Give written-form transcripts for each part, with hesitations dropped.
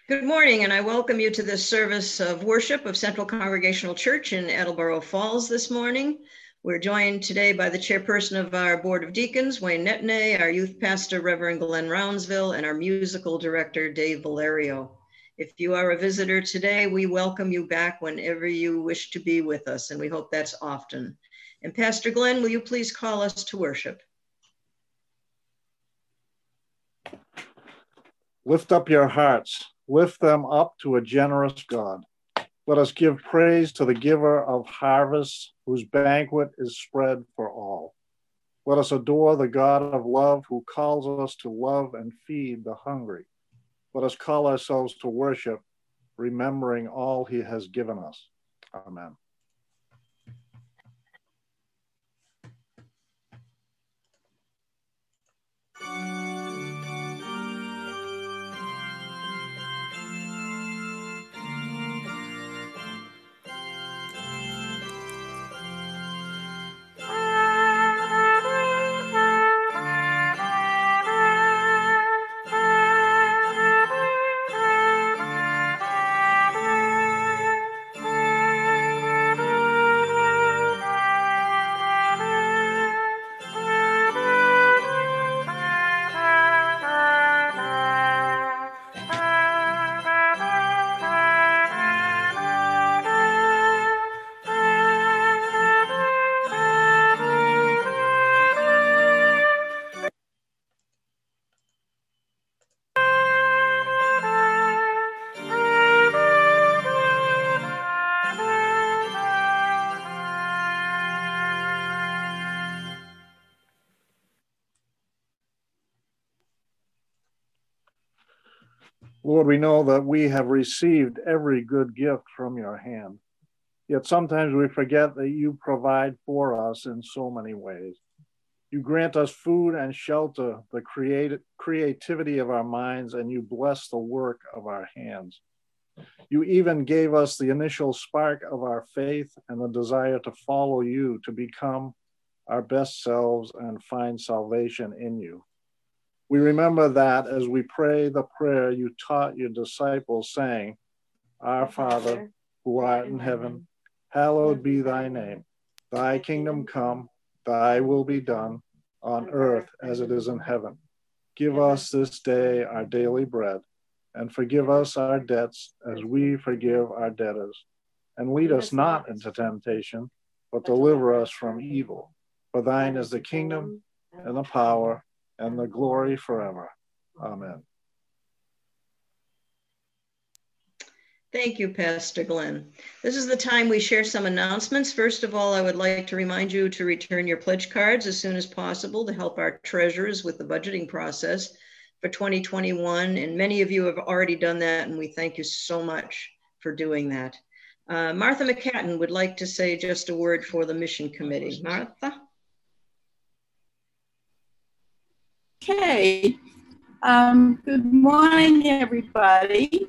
Good morning, and I welcome you to this service of worship of Central Congregational Church in Attleboro Falls this morning. We're joined today by the chairperson of our Board of Deacons, Wayne Netney, our youth pastor, Reverend Glenn Roundsville, and our musical director, Dave Valerio. If you are a visitor today, we welcome you back whenever you wish to be with us, and we hope that's often. And Pastor Glenn, will you please call us to worship? Lift up your hearts. Lift them up to a generous God. Let us give praise to the giver of harvests, whose banquet is spread for all. Let us adore the God of love, who calls us to love and feed the hungry. Let us call ourselves to worship, remembering all he has given us. Amen. Lord, we know that we have received every good gift from your hand. Yet sometimes we forget that you provide for us in so many ways. You grant us food and shelter, the creativity of our minds, and you bless the work of our hands. You even gave us the initial spark of our faith and the desire to follow you, to become our best selves and find salvation in you. We remember that as we pray the prayer you taught your disciples, saying, Our Father, who art in heaven, hallowed be thy name. Thy kingdom come, thy will be done, on earth as it is in heaven. Give us this day our daily bread, and forgive us our debts as we forgive our debtors. And lead us not into temptation, but deliver us from evil. For thine is the kingdom, and the power, and the glory forever. Amen. Thank you, Pastor Glenn. This is the time we share some announcements. First of all, I would like to remind you to return your pledge cards as soon as possible to help our treasurers with the budgeting process for 2021. And many of you have already done that, and we thank you so much for doing that. Martha McCatton would like to say just a word for the mission committee. Martha? Okay. Good morning, everybody.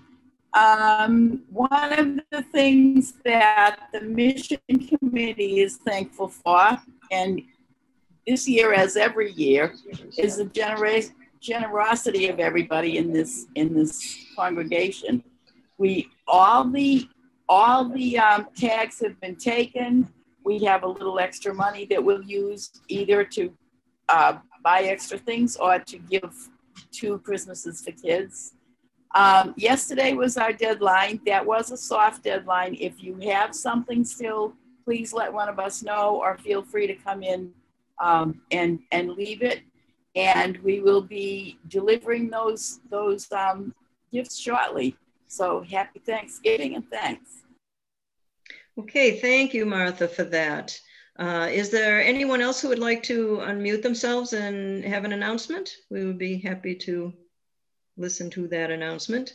One of the things that the mission committee is thankful for, and this year as every year, is the generosity of everybody in this congregation. All the tags have been taken. We have a little extra money that we'll use either to buy extra things or to give 2 Christmases for kids. Yesterday was our deadline. That was a soft deadline. If you have something still, please let one of us know, or feel free to come in and leave it. And we will be delivering those gifts shortly. So happy Thanksgiving and thanks. Okay, thank you, Martha, for that. Is there anyone else who would like to unmute themselves and have an announcement? We would be happy to listen to that announcement.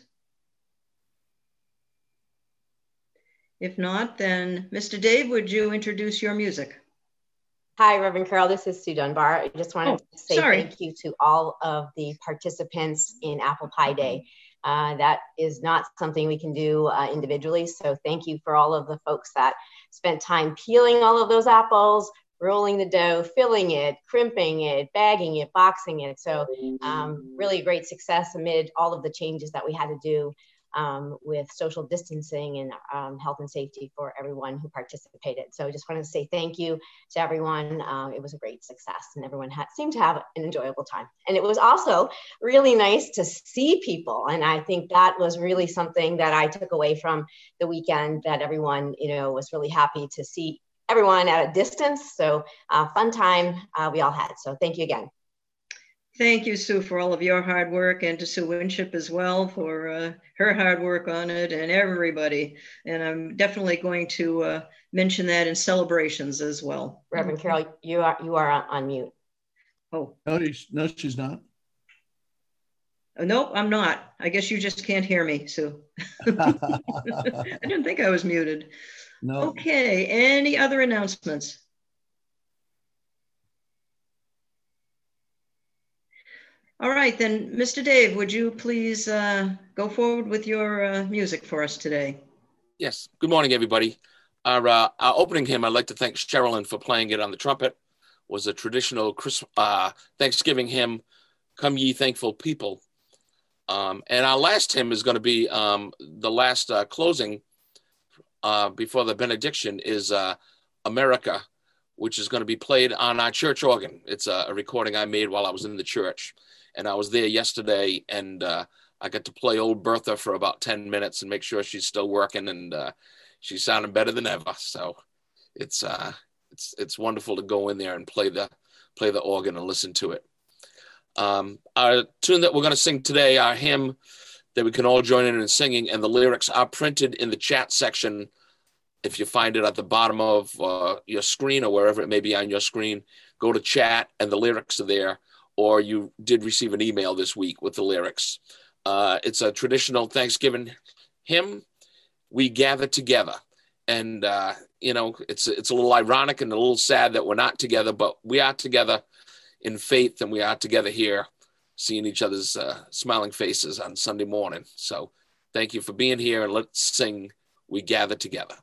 If not, then Mr. Dave, would you introduce your music? Hi, Reverend Carol, this is Sue Dunbar. I just wanted to say thank you to all of the participants in Apple Pie Day. That is not something we can do individually, so thank you for all of the folks that spent time peeling all of those apples, rolling the dough, filling it, crimping it, bagging it, boxing it. So really a great success amid all of the changes that we had to do with social distancing and health and safety for everyone who participated. So I just wanted to say thank you to everyone. It was a great success and everyone seemed to have an enjoyable time. And it was also really nice to see people. And I think that was really something that I took away from the weekend, that everyone, was really happy to see everyone at a distance. So fun time we all had. So thank you again. Thank you, Sue, for all of your hard work, and to Sue Winship as well for her hard work on it, and everybody. And I'm definitely going to mention that in celebrations as well. Reverend Carol, you are on mute. Oh. No, she's not. Nope, I'm not. I guess you just can't hear me, Sue. I didn't think I was muted. No. Okay, any other announcements? All right, then, Mr. Dave, would you please go forward with your music for us today? Yes. Good morning, everybody. Our opening hymn, I'd like to thank Sherilyn for playing it on the trumpet, was a traditional Thanksgiving hymn, Come Ye Thankful People. And our last hymn is going to be the last closing before the benediction is America, which is going to be played on our church organ. It's a recording I made while I was in the church. And I was there yesterday, and I got to play old Bertha for about 10 minutes and make sure she's still working, and she's sounding better than ever. So it's wonderful to go in there and play the organ and listen to it. Our tune that we're going to sing today, our hymn that we can all join in singing, and the lyrics are printed in the chat section. If you find it at the bottom of your screen or wherever it may be on your screen, go to chat and the lyrics are there. Or you did receive an email this week with the lyrics. It's a traditional Thanksgiving hymn. We gather together. And, it's a little ironic and a little sad that we're not together, but we are together in faith, and we are together here seeing each other's smiling faces on Sunday morning. So thank you for being here, and let's sing We Gather Together.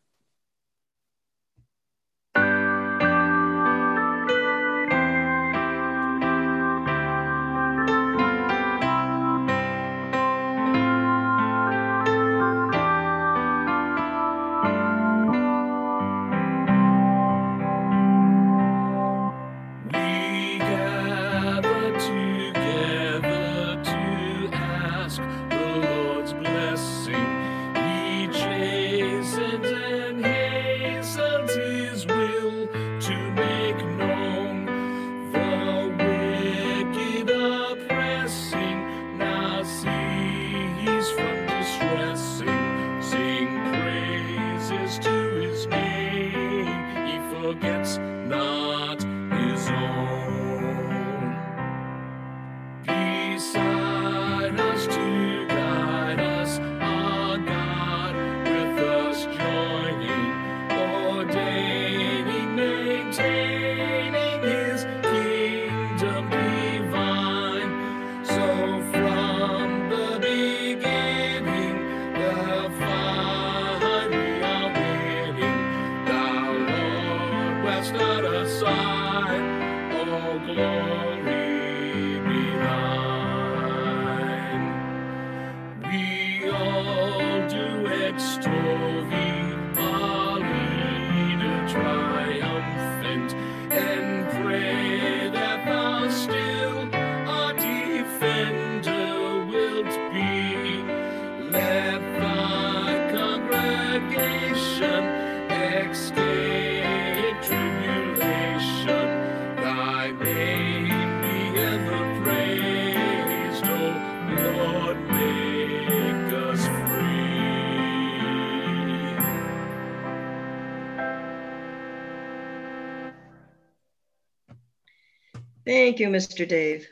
Thank you, Mr. Dave.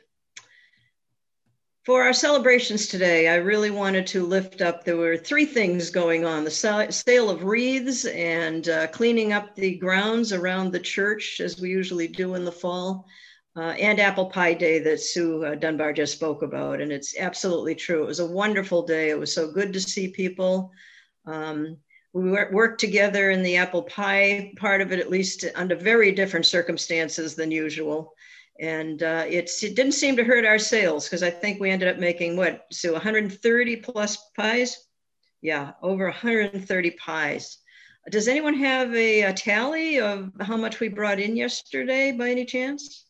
For our celebrations today, I really wanted to lift up, there were three things going on: the sale of wreaths and cleaning up the grounds around the church, as we usually do in the fall, and Apple Pie Day that Sue Dunbar just spoke about. And it's absolutely true. It was a wonderful day. It was so good to see people. We worked together in the apple pie part of it, at least under very different circumstances than usual. And it didn't seem to hurt our sales, because I think we ended up making, what, Sue, 130 plus pies? Yeah, over 130 pies. Does anyone have a tally of how much we brought in yesterday by any chance?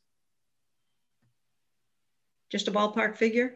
Just a ballpark figure?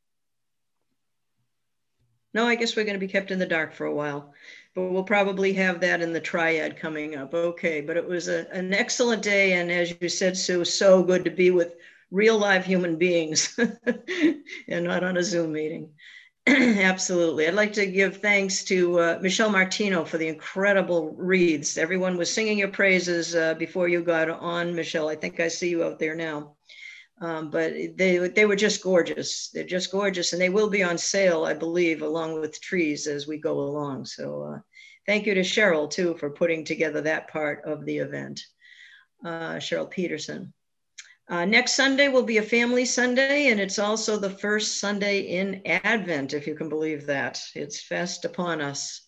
No, I guess we're going to be kept in the dark for a while, but we'll probably have that in the triad coming up. Okay, but it was an excellent day. And as you said, Sue, so good to be with real live human beings and not on a Zoom meeting. Absolutely. I'd like to give thanks to Michelle Martino for the incredible wreaths. Everyone was singing your praises before you got on, Michelle. I think I see you out there now. But they were just gorgeous. They're just gorgeous, and they will be on sale, I believe, along with trees as we go along. So thank you to Cheryl, too, for putting together that part of the event. Cheryl Peterson. Next Sunday will be a family Sunday, and it's also the first Sunday in Advent, if you can believe that. It's fast upon us.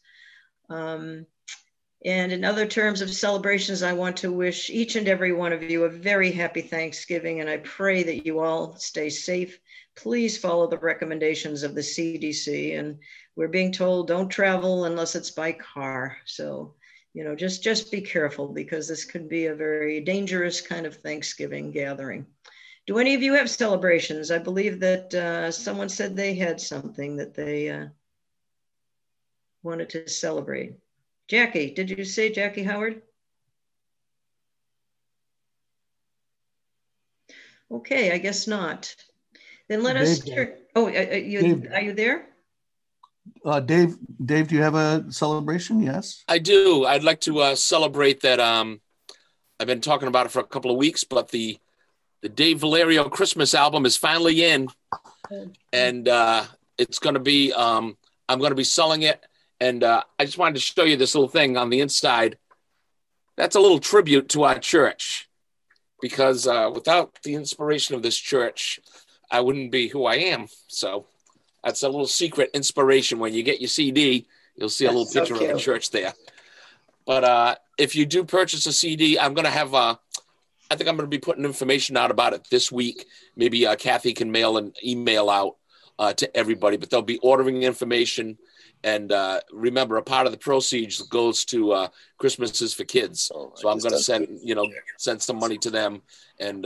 And in other terms of celebrations, I want to wish each and every one of you a very happy Thanksgiving, and I pray that you all stay safe. Please follow the recommendations of the CDC, and we're being told don't travel unless it's by car. So, you know, just be careful, because this could be a very dangerous kind of Thanksgiving gathering. Do any of you have celebrations? I believe that someone said they had something that they wanted to celebrate. Jackie, did you say Jackie Howard? Okay, I guess not. Then let us turn. Oh, are you there? Dave, do you have a celebration? Yes. I do. I'd like to celebrate that. I've been talking about it for a couple of weeks, but the Dave Valerio Christmas album is finally in, and it's going to be. I'm going to be selling it. And I just wanted to show you this little thing on the inside. That's a little tribute to our church, because without the inspiration of this church, I wouldn't be who I am. So that's a little secret inspiration. When you get your CD, you'll see a little picture of the church there. But if you do purchase a CD, I'm going to have, I think I'm going to be putting information out about it this week. Maybe Kathy can mail an email out to everybody, but they'll be ordering information. And remember, a part of the proceeds goes to Christmas is for Kids. So I'm going to send some money to them, and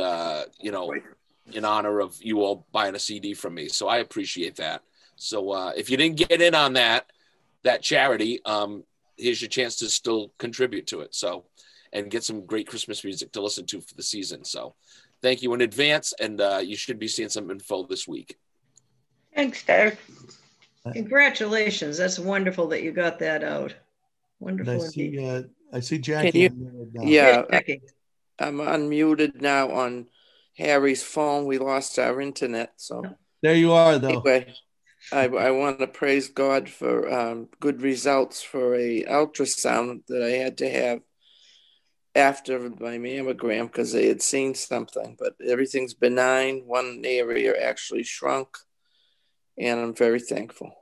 in honor of you all buying a CD from me. So I appreciate that. So if you didn't get in on that charity, here's your chance to still contribute to it. So, and get some great Christmas music to listen to for the season. So thank you in advance, and you should be seeing some info this week. Thanks, Dave. Congratulations. That's wonderful that you got that out. Wonderful. I see Jackie. Yeah, I'm unmuted now on Harry's phone. We lost our internet. So there you are, though. Anyway, I want to praise God for good results for a ultrasound that I had to have after my mammogram, because they had seen something, but everything's benign. One area actually shrunk, and I'm very thankful.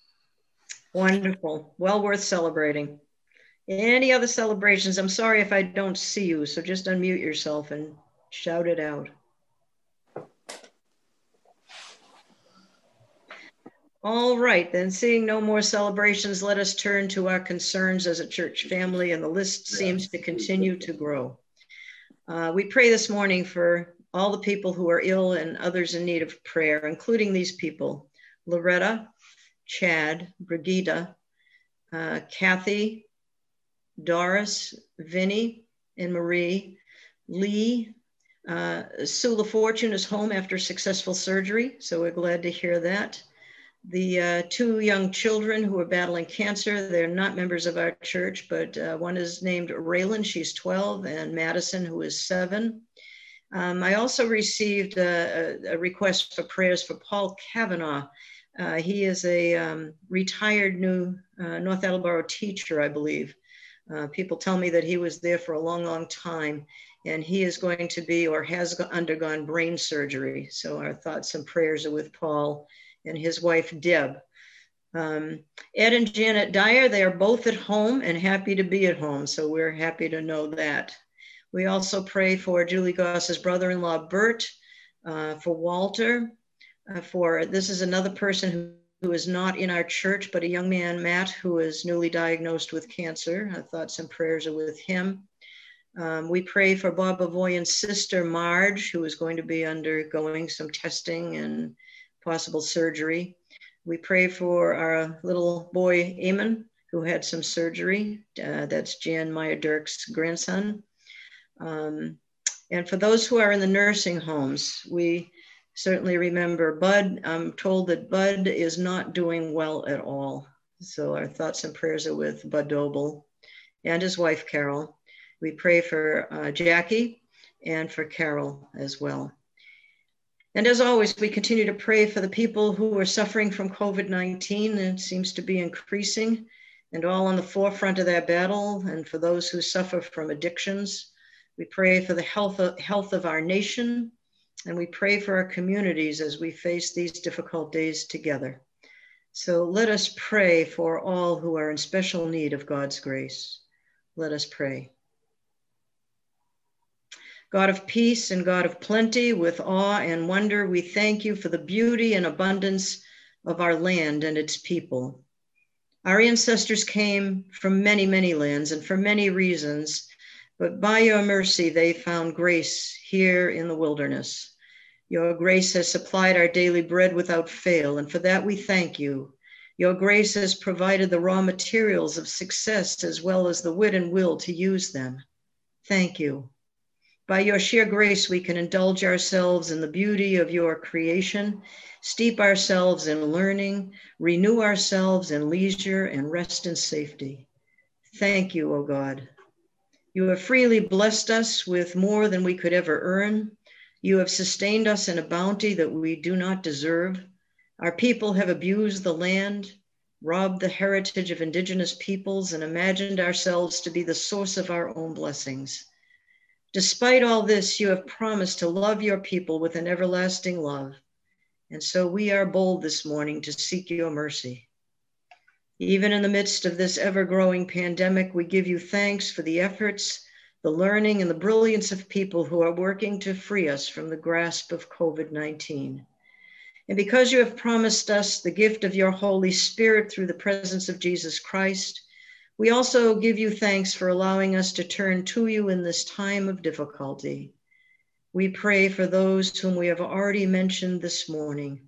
Wonderful. Well worth celebrating. Any other celebrations? I'm sorry if I don't see you, so just unmute yourself and shout it out. All right, then, seeing no more celebrations, let us turn to our concerns as a church family, and the list seems to continue to grow. We pray this morning for all the people who are ill and others in need of prayer, including these people: Loretta, Chad, Brigida, Kathy, Doris, Vinny, and Marie, Lee. Sue LaFortune is home after successful surgery, so we're glad to hear that. The two young children who are battling cancer, they're not members of our church, but one is named Raylan, she's 12, and Madison, who is 7. I also received a request for prayers for Paul Kavanaugh. He is a retired new North Attleboro teacher, I believe. People tell me that he was there for a long, long time, and he is going to be or has undergone brain surgery. So our thoughts and prayers are with Paul and his wife, Deb. Ed and Janet Dyer, they are both at home and happy to be at home, so we're happy to know that. We also pray for Julie Goss's brother-in-law, Bert, for Walter, this is another person who is not in our church, but a young man, Matt, who is newly diagnosed with cancer. Our thoughts and prayers are with him. We pray for Bob Avoyan's sister, Marge, who is going to be undergoing some testing and possible surgery. We pray for our little boy, Eamon, who had some surgery. That's Jan Meyer Dirk's grandson. And for those who are in the nursing homes, we certainly remember Bud. I'm told that Bud is not doing well at all. So our thoughts and prayers are with Bud Doble and his wife, Carol. We pray for Jackie and for Carol as well. And as always, we continue to pray for the people who are suffering from COVID-19. It seems to be increasing and all on the forefront of that battle. And for those who suffer from addictions, we pray for the health of our nation. And we pray for our communities as we face these difficult days together. So let us pray for all who are in special need of God's grace. Let us pray. God of peace and God of plenty, with awe and wonder, we thank you for the beauty and abundance of our land and its people. Our ancestors came from many, many lands and for many reasons, but by your mercy, they found grace here in the wilderness. Your grace has supplied our daily bread without fail, and for that we thank you. Your grace has provided the raw materials of success as well as the wit and will to use them. Thank you. By your sheer grace, we can indulge ourselves in the beauty of your creation, steep ourselves in learning, renew ourselves in leisure, and rest in safety. Thank you, O God. You have freely blessed us with more than we could ever earn. You have sustained us in a bounty that we do not deserve. Our people have abused the land, robbed the heritage of indigenous peoples, and imagined ourselves to be the source of our own blessings. Despite all this, you have promised to love your people with an everlasting love. And so we are bold this morning to seek your mercy. Even in the midst of this ever-growing pandemic, we give you thanks for the efforts, the learning, and the brilliance of people who are working to free us from the grasp of COVID-19. And because you have promised us the gift of your Holy Spirit through the presence of Jesus Christ, we also give you thanks for allowing us to turn to you in this time of difficulty. We pray for those whom we have already mentioned this morning.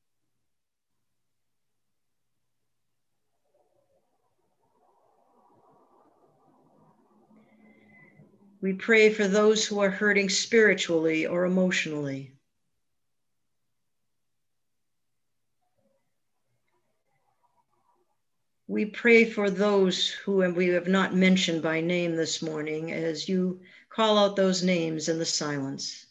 We pray for those who are hurting spiritually or emotionally. We pray for those who we have not mentioned by name this morning as you call out those names in the silence.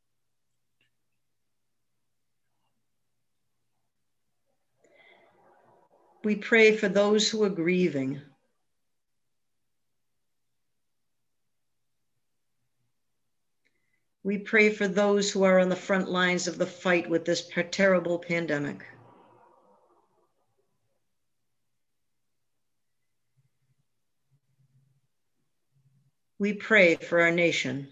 We pray for those who are grieving. We pray for those who are on the front lines of the fight with this terrible pandemic. We pray for our nation.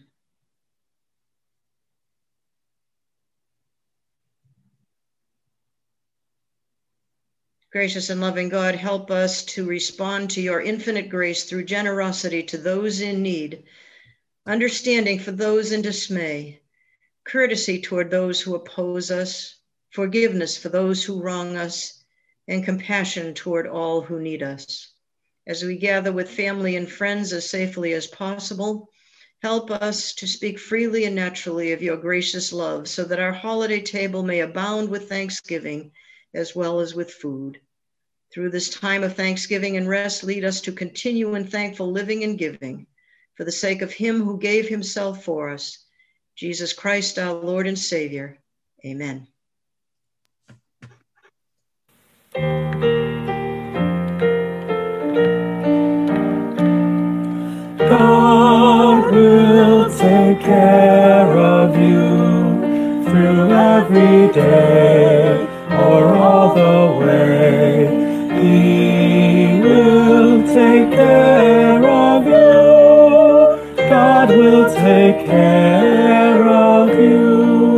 Gracious and loving God, help us to respond to your infinite grace through generosity to those in need, understanding for those in dismay, courtesy toward those who oppose us, forgiveness for those who wrong us, and compassion toward all who need us. As we gather with family and friends as safely as possible, help us to speak freely and naturally of your gracious love so that our holiday table may abound with thanksgiving as well as with food. Through this time of thanksgiving and rest, lead us to continue in thankful living and giving for the sake of him who gave himself for us, Jesus Christ, our Lord and Savior. Amen. God will take care of you through every day or all the way. take care of you.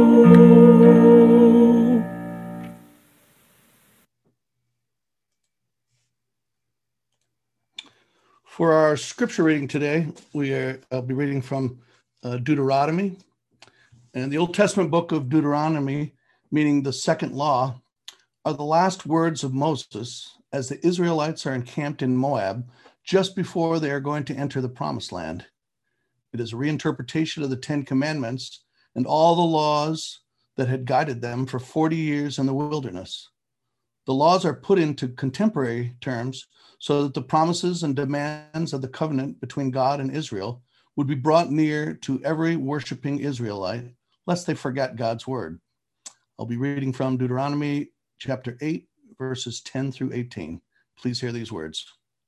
For our scripture reading today, I'll be reading from Deuteronomy. And the Old Testament book of Deuteronomy, meaning the second law, are the last words of Moses as the Israelites are encamped in Moab just before they are going to enter the promised land. It is a reinterpretation of the Ten Commandments and all the laws that had guided them for 40 years in the wilderness. The laws are put into contemporary terms so that the promises and demands of the covenant between God and Israel would be brought near to every worshiping Israelite, lest they forget God's word. I'll be reading from Deuteronomy chapter 8, verses 10 through 18. Please hear these words.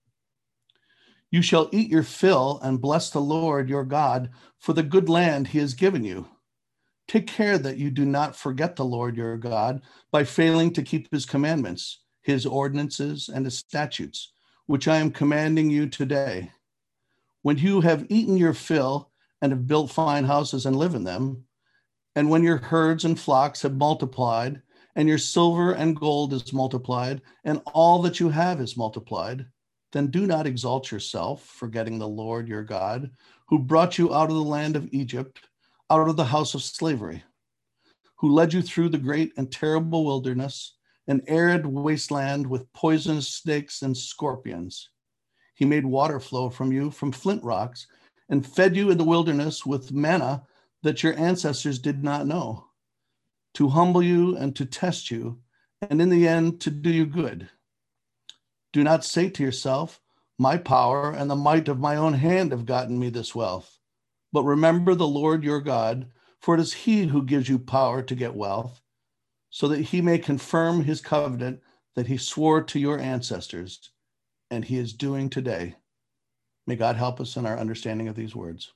You shall eat your fill and bless the Lord your God for the good land he has given you. Take care that you do not forget the Lord your God by failing to keep his commandments, his ordinances, and his statutes, which I am commanding you today. When you have eaten your fill and have built fine houses and live in them, and when your herds and flocks have multiplied, and your silver and gold is multiplied, and all that you have is multiplied, then do not exalt yourself, forgetting the Lord your God, who brought you out of the land of Egypt, out of the house of slavery, who led you through the great and terrible wilderness, an arid wasteland with poisonous snakes and scorpions. He made water flow from you from flint rocks and fed you in the wilderness with manna that your ancestors did not know, to humble you and to test you, and in the end to do you good. Do not say to yourself, my power and the might of my own hand have gotten me this wealth. But remember the Lord your God, for it is he who gives you power to get wealth, so that he may confirm his covenant that he swore to your ancestors, and he is doing today. May God help us in our understanding of these words.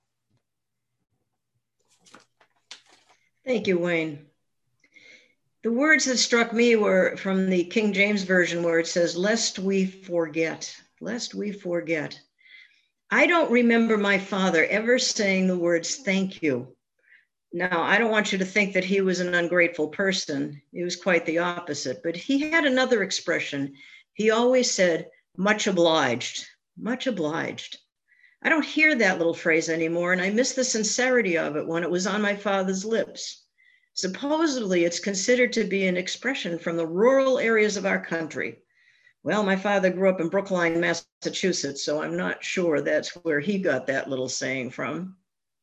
Thank you, Wayne. The words that struck me were from the King James Version, where it says, lest we forget, lest we forget. I don't remember my father ever saying the words, thank you. Now, I don't want you to think that he was an ungrateful person. He was quite the opposite, but he had another expression. He always said, much obliged, much obliged. I don't hear that little phrase anymore, and I miss the sincerity of it when it was on my father's lips. Supposedly, it's considered to be an expression from the rural areas of our country. Well, my father grew up in Brookline, Massachusetts, so I'm not sure that's where he got that little saying from.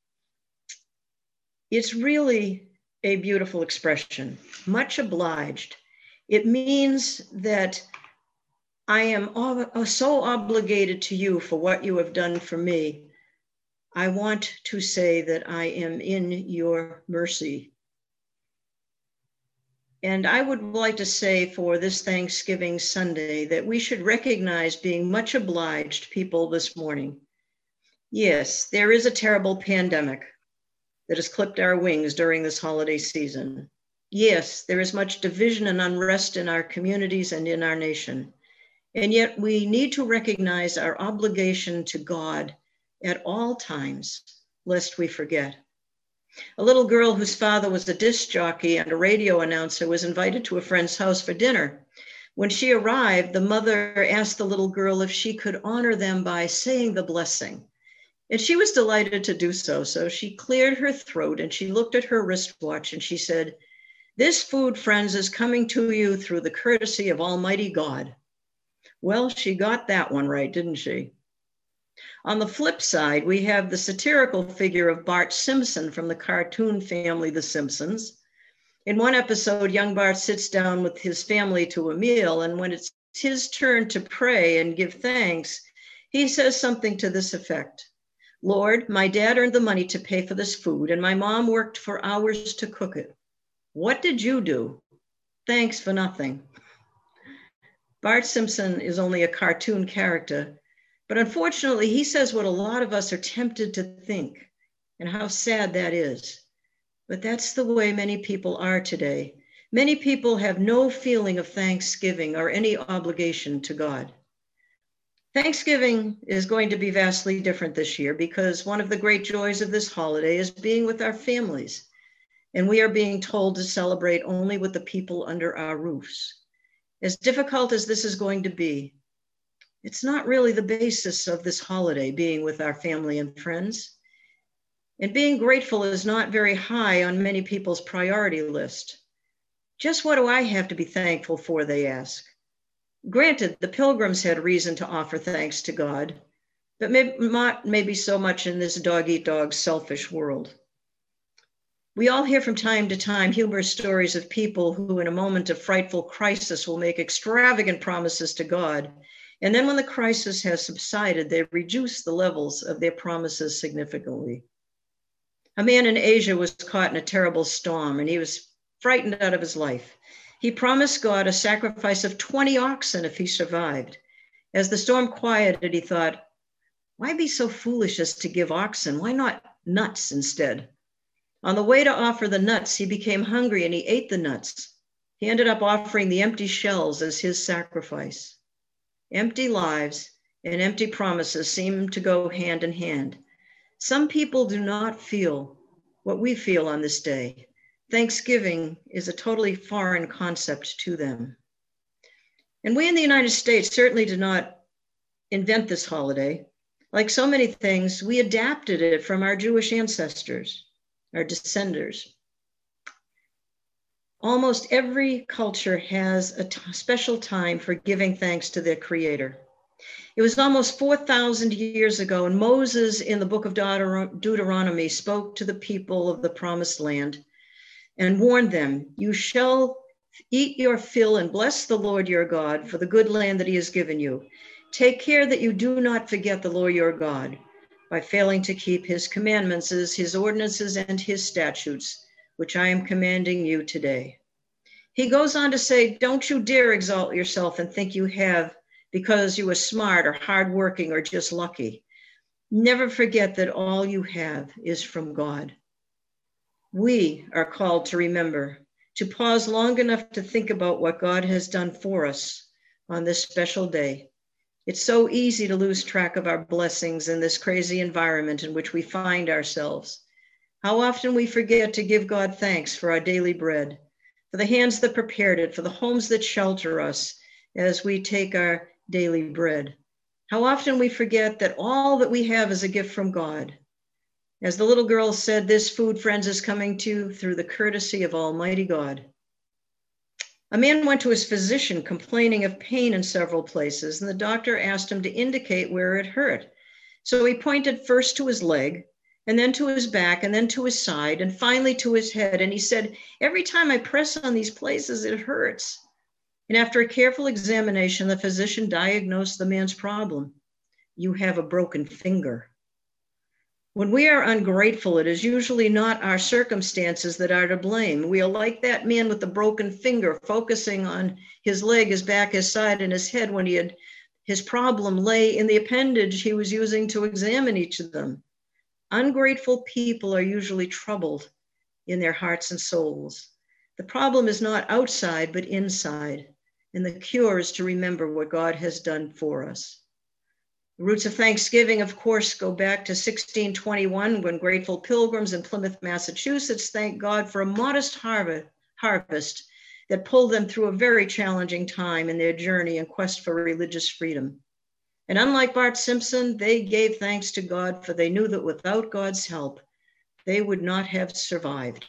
It's really a beautiful expression, much obliged. It means that I am so obligated to you for what you have done for me. I want to say that I am in your mercy. And I would like to say for this Thanksgiving Sunday that we should recognize being much obliged people this morning. Yes, there is a terrible pandemic that has clipped our wings during this holiday season. Yes, there is much division and unrest in our communities and in our nation. And yet we need to recognize our obligation to God at all times, lest we forget. A little girl whose father was a disc jockey and a radio announcer was invited to a friend's house for dinner. When she arrived, the mother asked the little girl if she could honor them by saying the blessing. And she was delighted to do so. So she cleared her throat and she looked at her wristwatch and she said, "This food, friends, is coming to you through the courtesy of Almighty God." Well, she got that one right, didn't she? On the flip side, we have the satirical figure of Bart Simpson from the cartoon family The Simpsons. In one episode, young Bart sits down with his family to a meal, and when it's his turn to pray and give thanks, he says something to this effect: "Lord, my dad earned the money to pay for this food, and my mom worked for hours to cook it. What did you do? Thanks for nothing." Bart Simpson is only a cartoon character, but unfortunately, he says what a lot of us are tempted to think, and how sad that is. But that's the way many people are today. Many people have no feeling of thanksgiving or any obligation to God. Thanksgiving is going to be vastly different this year because one of the great joys of this holiday is being with our families. And we are being told to celebrate only with the people under our roofs. As difficult as this is going to be, it's not really the basis of this holiday, being with our family and friends. And being grateful is not very high on many people's priority list. Just what do I have to be thankful for, they ask. Granted, the Pilgrims had reason to offer thanks to God, but not maybe so much in this dog-eat-dog selfish world. We all hear from time to time humorous stories of people who in a moment of frightful crisis will make extravagant promises to God. And then when the crisis has subsided, they reduce the levels of their promises significantly. A man in Asia was caught in a terrible storm and he was frightened out of his life. He promised God a sacrifice of 20 oxen if he survived. As the storm quieted, he thought, why be so foolish as to give oxen? Why not nuts instead? On the way to offer the nuts, he became hungry and he ate the nuts. He ended up offering the empty shells as his sacrifice. Empty lives and empty promises seem to go hand in hand. Some people do not feel what we feel on this day. Thanksgiving is a totally foreign concept to them. And we in the United States certainly did not invent this holiday. Like so many things, we adapted it from our Jewish ancestors, our descendants. Almost every culture has a special time for giving thanks to their Creator. It was almost 4,000 years ago, and Moses in the book of Deuteronomy spoke to the people of the promised land and warned them, you shall eat your fill and bless the Lord your God for the good land that he has given you. Take care that you do not forget the Lord your God by failing to keep his commandments, his ordinances, and his statutes, which I am commanding you today. He goes on to say, don't you dare exalt yourself and think you have because you are smart or hardworking or just lucky. Never forget that all you have is from God. We are called to remember, to pause long enough to think about what God has done for us on this special day. It's so easy to lose track of our blessings in this crazy environment in which we find ourselves. How often we forget to give God thanks for our daily bread, for the hands that prepared it, for the homes that shelter us as we take our daily bread. How often we forget that all that we have is a gift from God. As the little girl said, this food, friends, is coming to you through the courtesy of Almighty God. A man went to his physician complaining of pain in several places, and the doctor asked him to indicate where it hurt. So he pointed first to his leg, and then to his back, and then to his side, and finally to his head. And he said, every time I press on these places, it hurts. And after a careful examination, the physician diagnosed the man's problem. You have a broken finger. When we are ungrateful, it is usually not our circumstances that are to blame. We are like that man with the broken finger, focusing on his leg, his back, his side, and his head when his problem lay in the appendage he was using to examine each of them. Ungrateful people are usually troubled in their hearts and souls. The problem is not outside, but inside. And the cure is to remember what God has done for us. The roots of Thanksgiving, of course, go back to 1621 when grateful pilgrims in Plymouth, Massachusetts thanked God for a modest harvest that pulled them through a very challenging time in their journey and quest for religious freedom. And unlike Bart Simpson, they gave thanks to God, for they knew that without God's help, they would not have survived.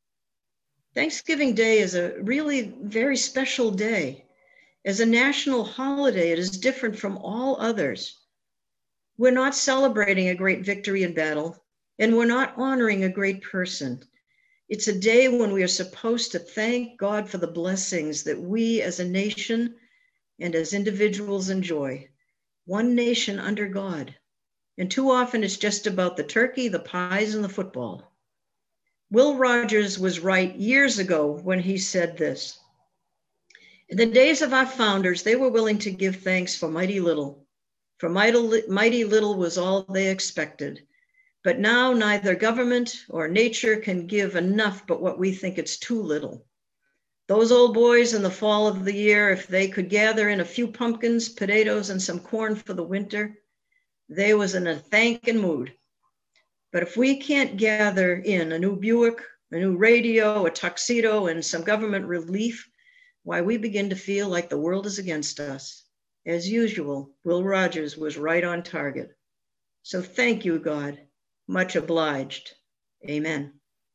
Thanksgiving Day is a really very special day. As a national holiday, it is different from all others. We're not celebrating a great victory in battle, and we're not honoring a great person. It's a day when we are supposed to thank God for the blessings that we as a nation and as individuals enjoy. One nation under God. And too often it's just about the turkey, the pies, and the football. Will Rogers was right years ago when he said this. In the days of our founders, they were willing to give thanks for mighty little. For mighty little was all they expected. But now neither government or nature can give enough but what we think it's too little. Those old boys in the fall of the year, if they could gather in a few pumpkins, potatoes, and some corn for the winter, they was in a thanking mood. But if we can't gather in a new Buick, a new radio, a tuxedo, and some government relief, why, we begin to feel like the world is against us. As usual, Will Rogers was right on target. So thank you, God. Much obliged. Amen.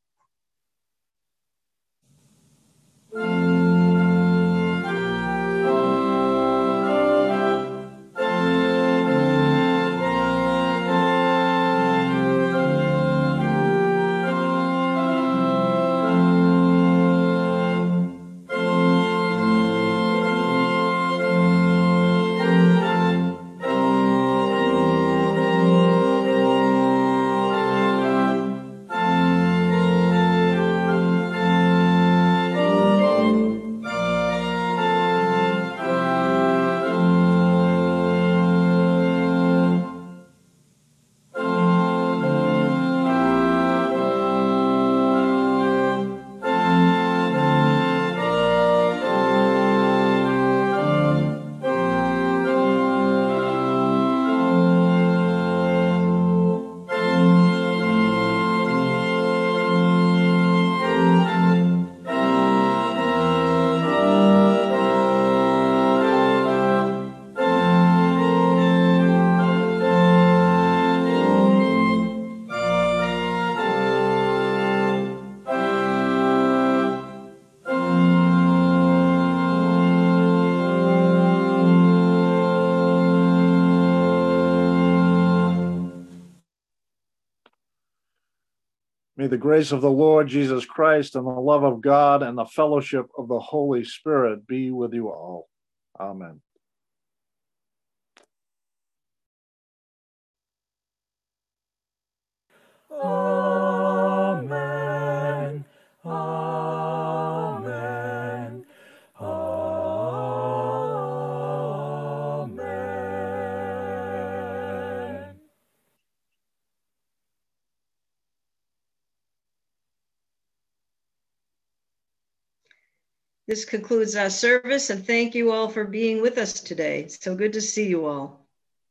May the grace of the Lord Jesus Christ and the love of God and the fellowship of the Holy Spirit be with you all. Amen. Amen. Amen. Amen. This concludes our service, and thank you all for being with us today. So good to see you all.